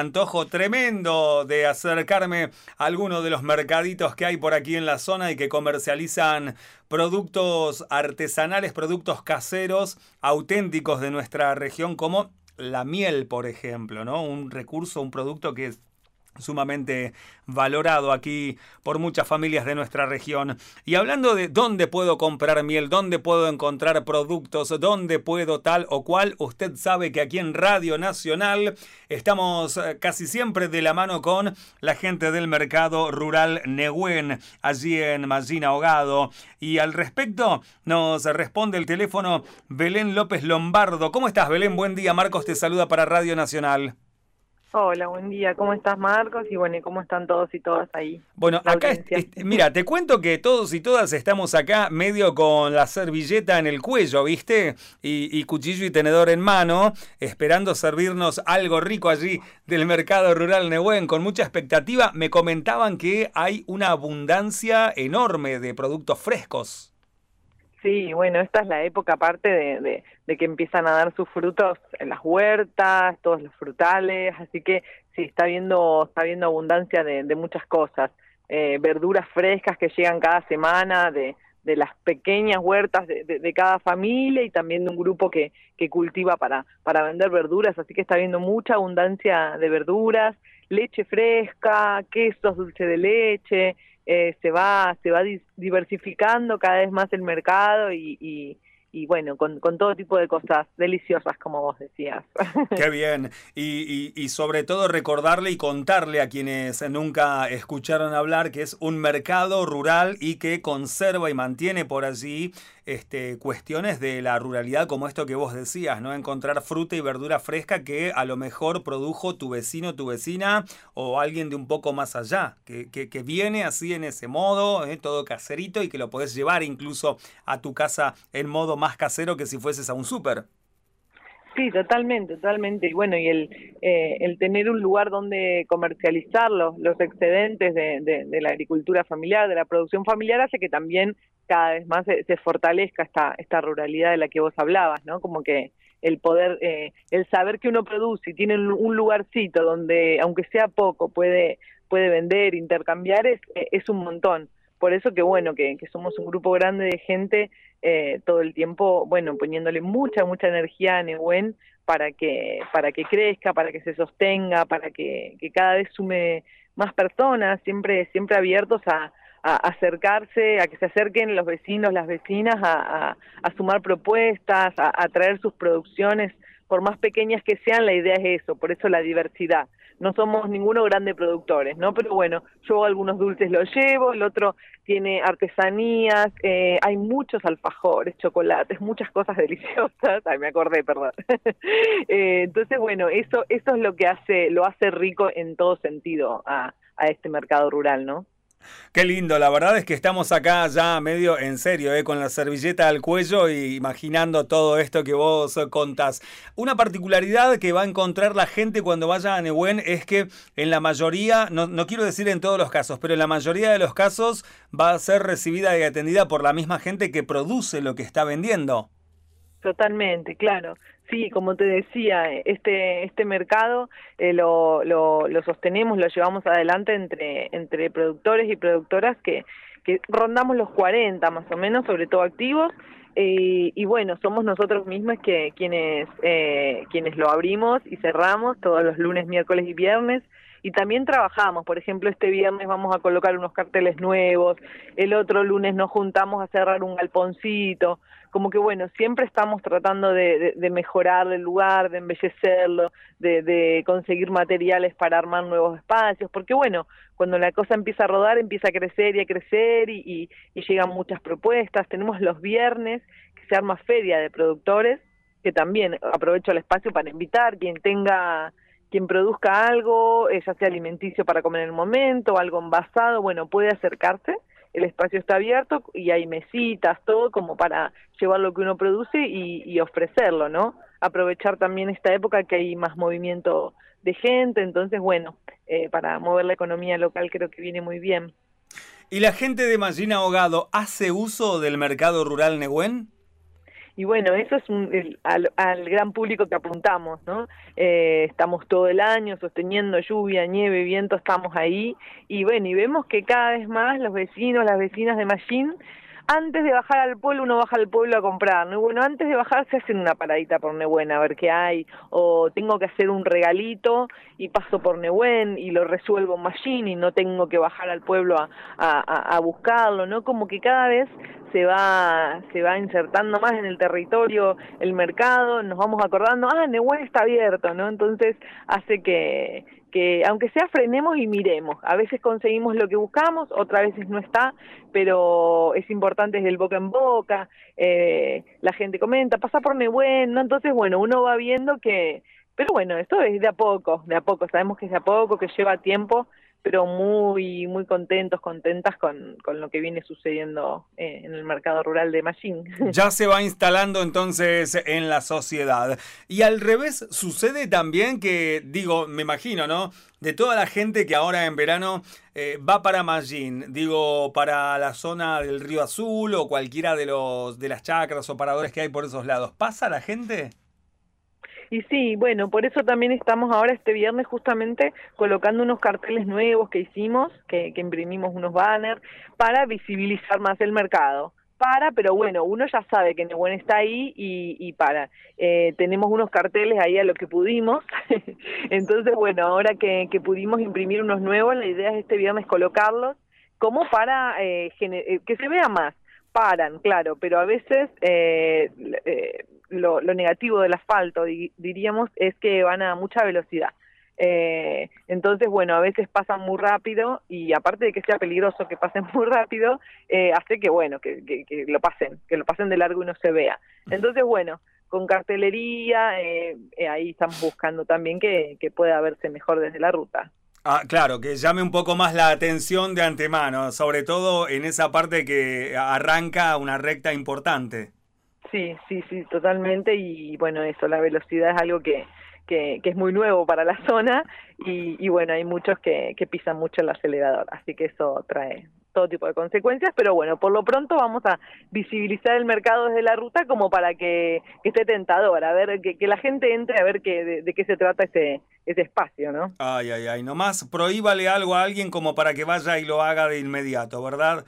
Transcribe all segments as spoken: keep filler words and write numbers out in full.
antojo tremendo de acercarme a alguno de los mercaditos que hay por aquí en la zona y que comercializan productos artesanales, productos caseros, auténticos de nuestra región, como la miel, por ejemplo, ¿no? Un recurso, un producto que es sumamente valorado aquí por muchas familias de nuestra región. Y hablando de dónde puedo comprar miel, dónde puedo encontrar productos, dónde puedo tal o cual, usted sabe que aquí en Radio Nacional estamos casi siempre de la mano con la gente del Mercado Rural Nehuen, allí en Mallina Ahogado. Y al respecto nos responde el teléfono Belén López Lombardo. ¿Cómo estás, Belén? Buen día. Marcos te saluda para Radio Nacional. Hola, buen día. ¿Cómo estás, Marcos? Y bueno, ¿y cómo están todos y todas ahí? Bueno, acá, es, es, mira, te cuento que todos y todas estamos acá medio con la servilleta en el cuello, ¿viste? Y, y cuchillo y tenedor en mano, esperando servirnos algo rico allí del Mercado Rural Nehuen, con mucha expectativa. Me comentaban que hay una abundancia enorme de productos frescos. Sí, bueno, esta es la época aparte de, de, de que empiezan a dar sus frutos en las huertas, todos los frutales, así que sí, está habiendo, está habiendo abundancia de, de muchas cosas, eh, verduras frescas que llegan cada semana de, de las pequeñas huertas de, de, de cada familia y también de un grupo que, que cultiva para, para vender verduras, así que está habiendo mucha abundancia de verduras, leche fresca, quesos, dulce de leche. Eh, se va se va diversificando cada vez más el mercado y, y, y bueno, con, con todo tipo de cosas deliciosas, como vos decías. Qué bien. Y, y, y sobre todo recordarle y contarle a quienes nunca escucharon hablar que es un mercado rural y que conserva y mantiene por allí este, cuestiones de la ruralidad, como esto que vos decías, ¿no? Encontrar fruta y verdura fresca que a lo mejor produjo tu vecino, tu vecina o alguien de un poco más allá, que, que, que viene así en ese modo, ¿eh? Todo caserito y que lo podés llevar incluso a tu casa en modo más casero que si fueses a un súper. Sí, totalmente, totalmente. Y bueno, y el eh, el tener un lugar donde comercializar los, los excedentes de, de, de la agricultura familiar, de la producción familiar, hace que también cada vez más se, se fortalezca esta esta ruralidad de la que vos hablabas, ¿no? Como que el poder, eh, el saber que uno produce y tiene un lugarcito donde, aunque sea poco, puede puede vender, intercambiar, es, es un montón. Por eso que bueno, que, que somos un grupo grande de gente eh, todo el tiempo, bueno, poniéndole mucha, mucha energía a Nehuen para que, para que crezca, para que se sostenga, para que, que cada vez sume más personas, siempre, siempre abiertos a, a acercarse, a que se acerquen los vecinos, las vecinas, a, a, a sumar propuestas, a, a traer sus producciones, por más pequeñas que sean, la idea es eso, por eso la diversidad. No somos ninguno grande productores, ¿no? Pero bueno, yo algunos dulces los llevo, el otro tiene artesanías, eh, hay muchos alfajores, chocolates, muchas cosas deliciosas. Ay, me acordé, perdón. eh, entonces, bueno, eso eso es lo que hace lo hace rico en todo sentido a, a este mercado rural, ¿no? Qué lindo, la verdad es que estamos acá ya medio en serio, ¿eh? Con la servilleta al cuello y imaginando todo esto que vos contás. Una particularidad que va a encontrar la gente cuando vaya a Nehuen es que en la mayoría, no, no quiero decir en todos los casos, pero en la mayoría de los casos va a ser recibida y atendida por la misma gente que produce lo que está vendiendo. Totalmente, claro. Sí, como te decía, este este mercado eh, lo, lo lo sostenemos, lo llevamos adelante entre entre productores y productoras que que rondamos los cuarenta más o menos, sobre todo activos, eh, y bueno, somos nosotros mismos que quienes eh, quienes lo abrimos y cerramos todos los lunes, miércoles y viernes. Y también trabajamos, por ejemplo, este viernes vamos a colocar unos carteles nuevos, el otro lunes nos juntamos a cerrar un galponcito, como que bueno, siempre estamos tratando de, de, de mejorar el lugar, de embellecerlo, de, de conseguir materiales para armar nuevos espacios, porque bueno, cuando la cosa empieza a rodar, empieza a crecer y a crecer y, y, y llegan muchas propuestas. Tenemos los viernes que se arma feria de productores, que también aprovecho el espacio para invitar quien tenga... quien produzca algo, eh, ya sea alimenticio para comer en el momento, algo envasado, bueno, puede acercarse, el espacio está abierto y hay mesitas, todo como para llevar lo que uno produce y, y ofrecerlo, ¿no? Aprovechar también esta época que hay más movimiento de gente, entonces, bueno, eh, para mover la economía local creo que viene muy bien. ¿Y la gente de Mallina Ahogado hace uso del mercado rural Nehuen? y bueno, eso es un, el, al, al gran público que apuntamos, ¿no? Eh, estamos todo el año sosteniendo lluvia, nieve, viento, estamos ahí, y bueno, y vemos que cada vez más los vecinos, las vecinas de Mallín, antes de bajar al pueblo, uno baja al pueblo a comprar, ¿no? Y bueno, antes de bajar se hacen una paradita por Nehuen a ver qué hay, o tengo que hacer un regalito y paso por Nehuen y lo resuelvo en Mallín y no tengo que bajar al pueblo a, a, a buscarlo, ¿no? Como que cada vez se va se va insertando más en el territorio el mercado, nos vamos acordando, ah, Nehuen está abierto, ¿no? Entonces hace que que aunque sea frenemos y miremos, a veces conseguimos lo que buscamos, otras veces no está, pero es importante desde el boca en boca, eh, la gente comenta, pasa por Nehuen, ¿no? Entonces, bueno, uno va viendo que, pero bueno, esto es de a poco, de a poco, sabemos que es de a poco, que lleva tiempo, pero muy muy contentos, contentas con, con lo que viene sucediendo eh, en el mercado rural de Mallín. Ya se va instalando entonces en la sociedad. Y al revés, sucede también que, digo, me imagino, ¿no? De toda la gente que ahora en verano eh, va para Mallín, digo, para la zona del Río Azul o cualquiera de los de las chacras o paradores que hay por esos lados, ¿pasa la gente? Y sí, bueno, por eso también estamos ahora este viernes justamente colocando unos carteles nuevos que hicimos, que, que imprimimos unos banners, para visibilizar más el mercado. Para, pero bueno, uno ya sabe que Nehuen está ahí y, y para. Eh, tenemos unos carteles ahí a lo que pudimos, entonces bueno, ahora que, que pudimos imprimir unos nuevos, la idea es este viernes colocarlos como para eh, que se vea más. Paran, claro, pero a veces eh, eh, lo, lo negativo del asfalto, di, diríamos, es que van a mucha velocidad. Eh, entonces, bueno, a veces pasan muy rápido y aparte de que sea peligroso que pasen muy rápido, eh, hace que, bueno, que, que, que lo pasen, que lo pasen de largo y no se vea. Entonces, bueno, con cartelería, eh, eh, ahí estamos buscando también que, que pueda verse mejor desde la ruta. Ah, claro, que llame un poco más la atención de antemano, sobre todo en esa parte que arranca una recta importante. Sí, sí, sí, totalmente, y bueno, eso, la velocidad es algo que, que, que es muy nuevo para la zona, y, y bueno, hay muchos que, que pisan mucho el acelerador, así que eso trae todo tipo de consecuencias, pero bueno, por lo pronto vamos a visibilizar el mercado desde la ruta como para que, que esté tentador, a ver, que, que la gente entre a ver que, de, de qué se trata ese, ese espacio, ¿no? Ay, ay, ay, nomás prohíbale algo a alguien como para que vaya y lo haga de inmediato, ¿verdad?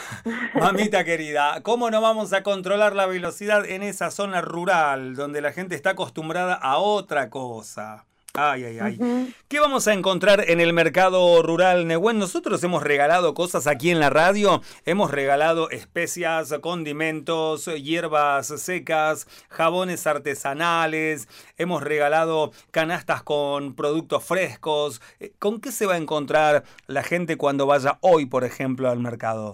Mamita querida, ¿cómo no vamos a controlar la velocidad en esa zona rural donde la gente está acostumbrada a otra cosa? Ay, ay, ay. Uh-huh. ¿Qué vamos a encontrar en el mercado rural Nehuen? Nosotros hemos regalado cosas aquí en la radio. Hemos regalado especias, condimentos, hierbas secas, jabones artesanales. Hemos regalado canastas con productos frescos. ¿Con qué se va a encontrar la gente cuando vaya hoy, por ejemplo, al mercado?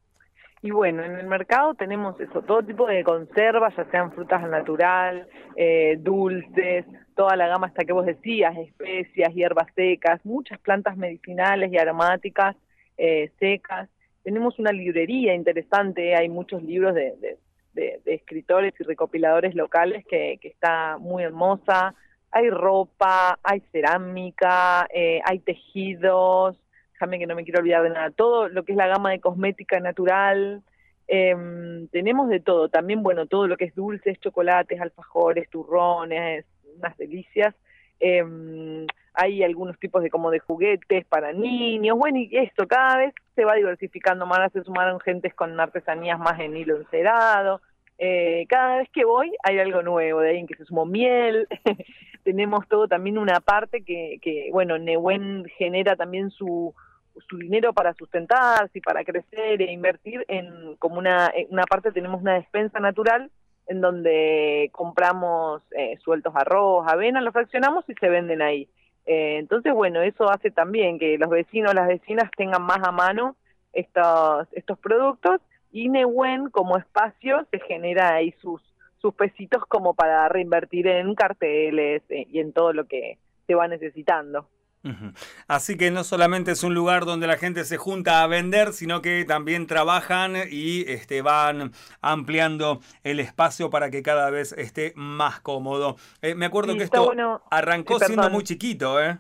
Y bueno, en el mercado tenemos eso, todo tipo de conservas, ya sean frutas al natural, eh, dulces, toda la gama hasta que vos decías, especias, hierbas secas, muchas plantas medicinales y aromáticas eh, secas. Tenemos una librería interesante, hay muchos libros de, de, de, de escritores y recopiladores locales que, que está muy hermosa. Hay ropa, hay cerámica, eh, hay tejidos, déjame que no me quiero olvidar de nada, todo lo que es la gama de cosmética natural, eh, tenemos de todo, también, bueno, todo lo que es dulces, chocolates, alfajores, turrones, unas delicias, eh, hay algunos tipos de como de juguetes para niños, bueno, y esto cada vez se va diversificando más, se sumaron gentes con artesanías más en hilo encerado, eh, cada vez que voy hay algo nuevo, de ahí en que se sumó miel, tenemos todo también una parte que, que bueno, Nehuen genera también su su dinero para sustentarse y para crecer e invertir en como una, en una parte tenemos una despensa natural en donde compramos eh, sueltos arroz, avena, los fraccionamos y se venden ahí. Eh, entonces, bueno, eso hace también que los vecinos, las vecinas tengan más a mano estos, estos productos y Nehuen como espacio se genera ahí sus, sus pesitos como para reinvertir en carteles eh, y en todo lo que se va necesitando. Uh-huh. Así que no solamente es un lugar donde la gente se junta a vender, sino que también trabajan y este, van ampliando el espacio para que cada vez esté más cómodo. Eh, me acuerdo sí, que esto bueno. arrancó sí, siendo muy chiquito, ¿eh?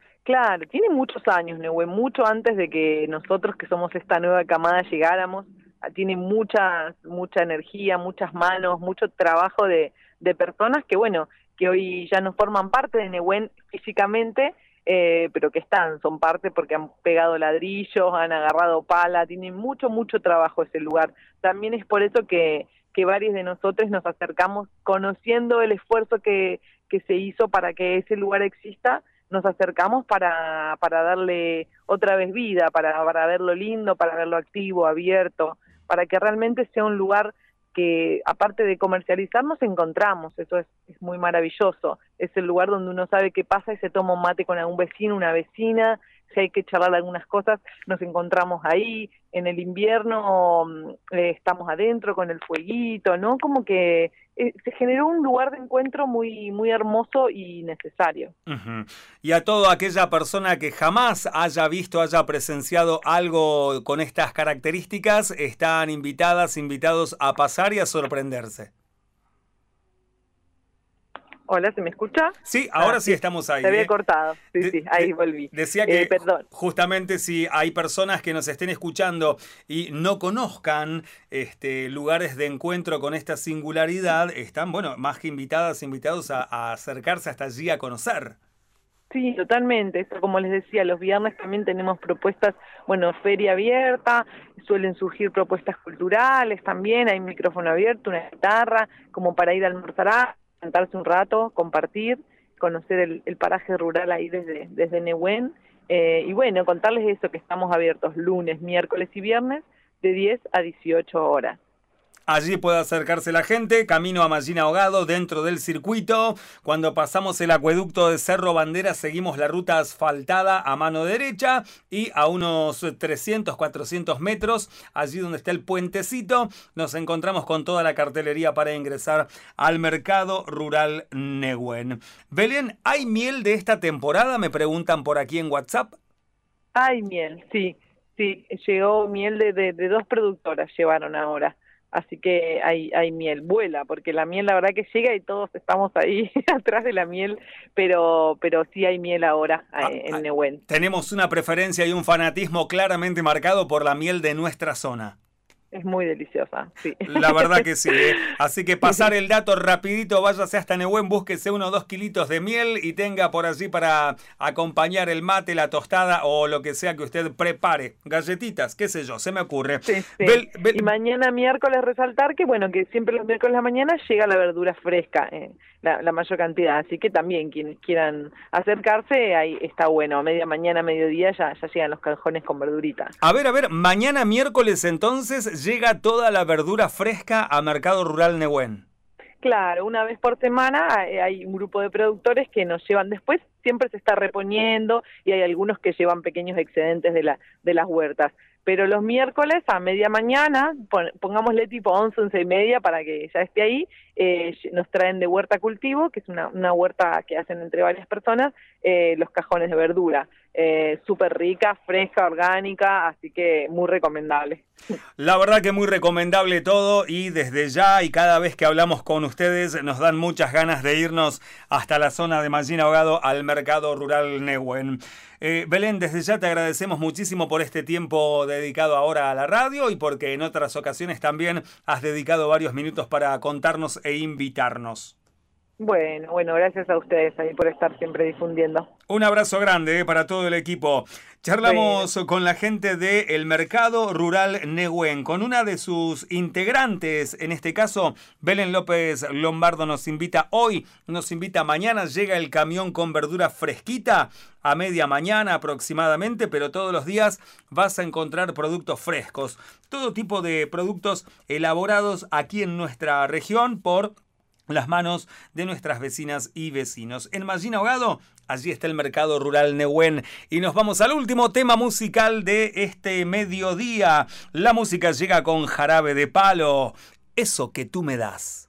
Claro, tiene muchos años, Nehuen, mucho antes de que nosotros, que somos esta nueva camada, llegáramos. tiene mucha, mucha energía, muchas manos, mucho trabajo de, de personas que, bueno, que hoy ya no forman parte de Nehuen físicamente, eh, pero que están, son parte porque han pegado ladrillos, han agarrado pala, tiene mucho, mucho trabajo ese lugar. También es por eso que, que varios de nosotros nos acercamos conociendo el esfuerzo que, que se hizo para que ese lugar exista, nos acercamos para, para darle otra vez vida, para, para verlo lindo, para verlo activo, abierto, para que realmente sea un lugar que, aparte de comercializar, nos encontramos. Eso es, es muy maravilloso. Es el lugar donde uno sabe qué pasa y se toma un mate con algún vecino, una vecina. Si hay que charlar algunas cosas, nos encontramos ahí. En el invierno eh, estamos adentro con el fueguito, ¿no? Como que eh, se generó un lugar de encuentro muy, muy hermoso y necesario. Uh-huh. Y a toda aquella persona que jamás haya visto, haya presenciado algo con estas características, están invitadas, invitados a pasar y a sorprenderse. Hola, ¿se me escucha? Sí, ahora ah, sí estamos ahí. Se había ¿eh? cortado, sí, de, sí, ahí de, volví. Decía que eh, perdón. justamente si hay personas que nos estén escuchando y no conozcan este, lugares de encuentro con esta singularidad, están, bueno, más que invitadas, invitados a, a acercarse hasta allí a conocer. Sí, totalmente. Eso, como les decía, los viernes también tenemos propuestas, bueno, feria abierta, suelen surgir propuestas culturales también, hay micrófono abierto, una guitarra, como para ir a almorzar, sentarse un rato, compartir, conocer el, el paraje rural ahí desde, desde Nehuen, eh, y bueno, contarles eso, que estamos abiertos lunes, miércoles y viernes de diez a dieciocho horas. Allí puede acercarse la gente, camino a Mallín Ahogado, dentro del circuito. Cuando pasamos el acueducto de Cerro Bandera, seguimos la ruta asfaltada a mano derecha y a unos trescientos, cuatrocientos metros, allí donde está el puentecito, nos encontramos con toda la cartelería para ingresar al mercado rural Nehuen. Belén, ¿hay miel de esta temporada? Me preguntan por aquí en WhatsApp. Hay miel, sí, sí, llegó miel de, de, de dos productoras, llevaron ahora. Así que hay, hay miel, vuela, porque la miel la verdad que llega y todos estamos ahí atrás de la miel, pero pero sí hay miel ahora eh, en Nehuen. Tenemos una preferencia y un fanatismo claramente marcado por la miel de nuestra zona. Es muy deliciosa, sí. La verdad que sí, ¿eh? Así que pasar el dato rapidito, váyase hasta Nehuen, búsquese unos dos kilitos de miel y tenga por allí para acompañar el mate, la tostada o lo que sea que usted prepare. Galletitas, qué sé yo, se me ocurre. Sí, sí. Bel, Bel... Y mañana miércoles resaltar que, bueno, que siempre los miércoles de la mañana llega la verdura fresca, eh, la, la mayor cantidad. Así que también quienes quieran acercarse, ahí está bueno. A media mañana, mediodía ya, ya llegan los cajones con verdurita. A ver, a ver, mañana miércoles entonces llega toda la verdura fresca a Mercado Rural Nehuen. Claro, una vez por semana hay un grupo de productores que nos llevan después, siempre se está reponiendo y hay algunos que llevan pequeños excedentes de, la, de las huertas. Pero los miércoles a media mañana, pongámosle tipo once, once y media para que ya esté ahí, eh, nos traen de Huerta Cultivo, que es una, una huerta que hacen entre varias personas, eh, los cajones de verdura. Eh, súper rica, fresca, orgánica, así que muy recomendable. La verdad que muy recomendable todo y desde ya y cada vez que hablamos con ustedes nos dan muchas ganas de irnos hasta la zona de Mallín Ahogado al Mercado Rural Nehuen. Eh, Belén, desde ya te agradecemos muchísimo por este tiempo dedicado ahora a la radio y porque en otras ocasiones también has dedicado varios minutos para contarnos e invitarnos. Bueno, bueno, gracias a ustedes ahí por estar siempre difundiendo. Un abrazo grande eh, para todo el equipo. Charlamos bueno. con la gente del Mercado Rural Nehuen, con una de sus integrantes, en este caso, Belén López Lombardo nos invita hoy, nos invita mañana, llega el camión con verdura fresquita a media mañana aproximadamente, pero todos los días vas a encontrar productos frescos, todo tipo de productos elaborados aquí en nuestra región por las manos de nuestras vecinas y vecinos. En Mallín Ahogado, allí está el Mercado Rural Nehuen. Y nos vamos al último tema musical de este mediodía. La música llega con Jarabe de Palo. Eso que tú me das.